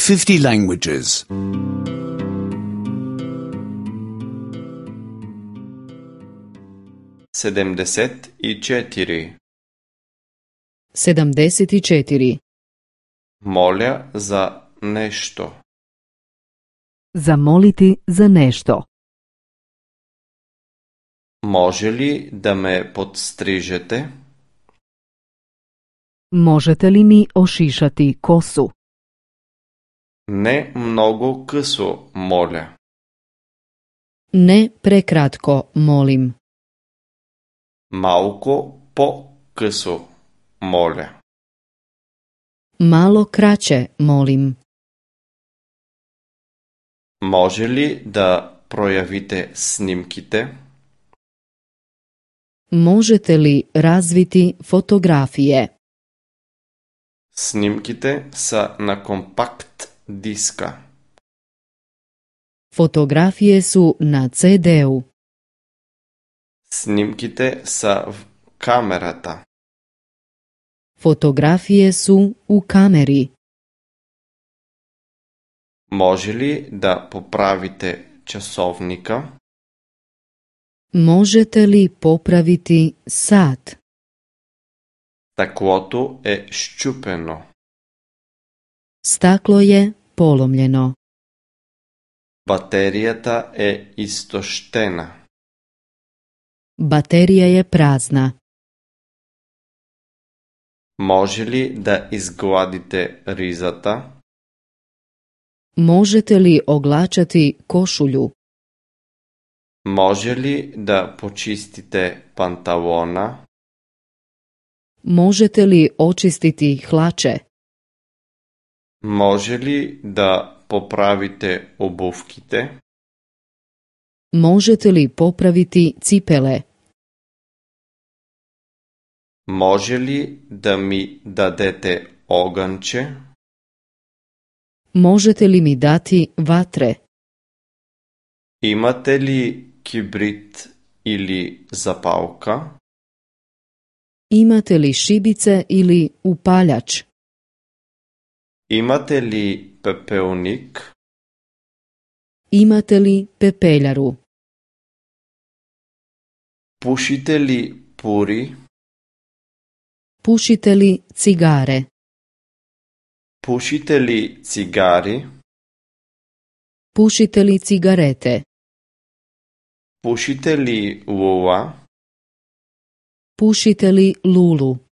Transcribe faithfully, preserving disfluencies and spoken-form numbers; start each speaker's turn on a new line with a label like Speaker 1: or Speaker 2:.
Speaker 1: fifty languages.
Speaker 2: sedamdeset i četiri.
Speaker 3: sedamdeset četiri.
Speaker 2: Moля za nešto.
Speaker 3: Zamoliti za nešto.
Speaker 2: Može li da me podstrižete?
Speaker 3: Možete li mi ošišati kosu?
Speaker 2: Ne mnogo късо, моля.
Speaker 3: Ne prekratko, molim.
Speaker 2: Малко по-късо, моля.
Speaker 3: Malo kraće, molim.
Speaker 2: Може ли да проявите снимките?
Speaker 3: Možete li razviti fotografije?
Speaker 2: Снимките са на компакт диска.
Speaker 3: Fotografije su na ce de-u.
Speaker 2: Снимките са в камерата.
Speaker 3: Fotografije su u kameri.
Speaker 2: Може ли да поправите часовника?
Speaker 3: Možete li popraviti sat?
Speaker 2: Стъклото е счупено.
Speaker 3: Staklo je polomljeno.
Speaker 2: Батерията е изтощена.
Speaker 3: Baterija je prazna.
Speaker 2: Може ли да изгладите ризата?
Speaker 3: Možete li oglačati košulju?
Speaker 2: Може ли да почистите панталона?
Speaker 3: Možete li očistiti hlače?
Speaker 2: Може ли да поправите обувките?
Speaker 3: Možete li popraviti cipele?
Speaker 2: Може ли да ми дадете огънче?
Speaker 3: Možete li mi dati vatre?
Speaker 2: Имате ли кибрид или запалка?
Speaker 3: Imate li šibice ili upaljač?
Speaker 2: Имате ли пепелник?
Speaker 3: Imate li pepeljaru?
Speaker 2: Пушите ли пури?
Speaker 3: Pušite li cigare?
Speaker 2: Пушите ли цигари?
Speaker 3: Pušite li cigarete?
Speaker 2: Пушите ли лула?
Speaker 3: Pušite li lulu?